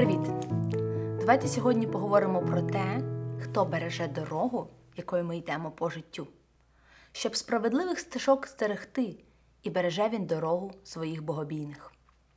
Привіт! Давайте сьогодні поговоримо про те, хто береже дорогу, якою ми йдемо по життю. Щоб справедливих стежок стерегти, і береже він дорогу своїх богобійних.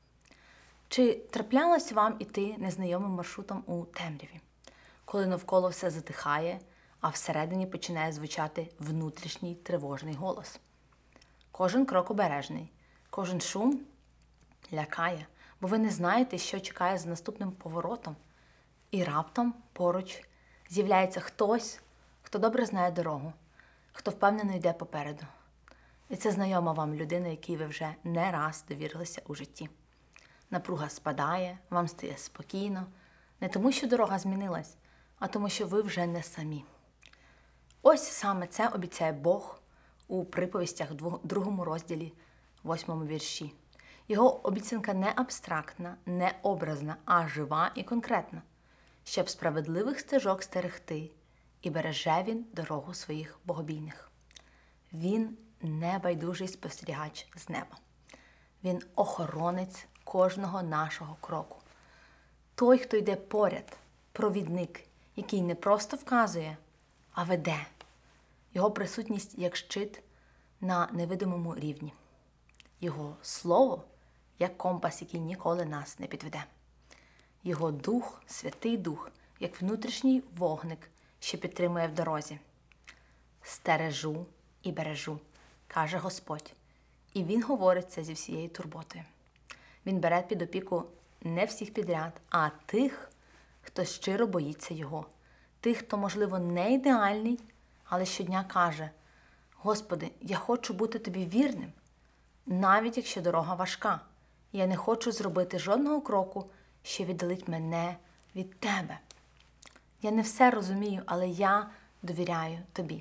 Чи траплялось вам іти незнайомим маршрутом у темряві, коли навколо все затихає, а всередині починає звучати внутрішній тривожний голос? Кожен крок обережний, кожен шум лякає, бо ви не знаєте, що чекає за наступним поворотом. І раптом поруч з'являється хтось, хто добре знає дорогу, хто впевнено йде попереду. І це знайома вам людина, якій ви вже не раз довірилися у житті. Напруга спадає, вам стає спокійно, не тому, що дорога змінилась, а тому, що ви вже не самі. Ось саме це обіцяє Бог у приповістях 2 розділі, 8 вірші. Його обіцянка не абстрактна, не образна, а жива і конкретна. Щоб справедливих стежок стерегти, і береже він дорогу своїх богобійних. Він небайдужий спостерігач з неба. Він охоронець кожного нашого кроку. Той, хто йде поряд, провідник, який не просто вказує, а веде. Його присутність як щит на невидимому рівні. Його слово як компас, який ніколи нас не підведе. Його дух, Святий Дух, як внутрішній вогник, що підтримує в дорозі. «Стережу і бережу», каже Господь. І Він говорить це зі всією турботою. Він бере під опіку не всіх підряд, а тих, хто щиро боїться Його. Тих, хто, можливо, не ідеальний, але щодня каже: «Господи, я хочу бути Тобі вірним, навіть якщо дорога важка. Я не хочу зробити жодного кроку, що віддалить мене від Тебе. Я не все розумію, але я довіряю Тобі».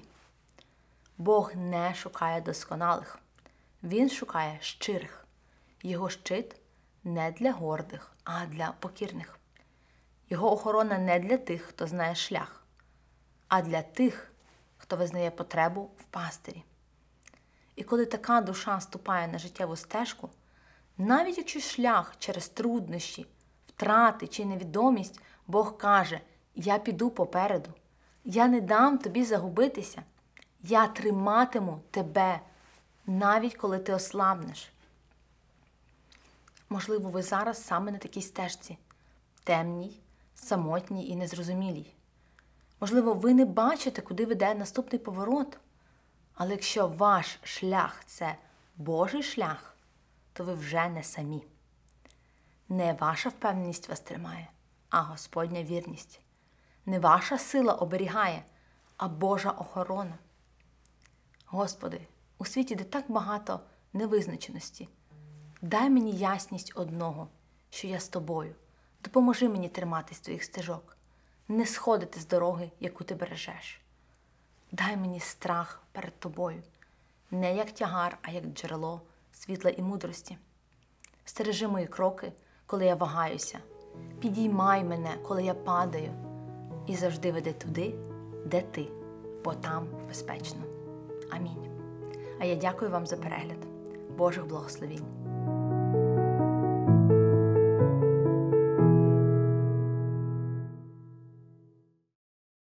Бог не шукає досконалих. Він шукає щирих. Його щит не для гордих, а для покірних. Його охорона не для тих, хто знає шлях, а для тих, хто визнає потребу в пастирі. І коли така душа ступає на життєву стежку, навіть якщо шлях через труднощі, втрати чи невідомість, Бог каже: «Я піду попереду, я не дам тобі загубитися, я триматиму тебе, навіть коли ти ослабнеш». Можливо, ви зараз саме на такій стежці, темній, самотній і незрозумілій. Можливо, ви не бачите, куди веде наступний поворот. Але якщо ваш шлях – це Божий шлях, то ви вже не самі. Не ваша впевненість вас тримає, а Господня вірність. Не ваша сила оберігає, а Божа охорона. Господи, у світі, де так багато невизначеності, дай мені ясність одного, що я з Тобою. Допоможи мені триматись Твоїх стежок, не сходити з дороги, яку Ти бережеш. Дай мені страх перед Тобою, не як тягар, а як джерело світла і мудрості. Стережи мої кроки, коли я вагаюся. Підіймай мене, коли я падаю. І завжди веди туди, де Ти, бо там безпечно. Амінь. А я дякую вам за перегляд. Божих благословінь.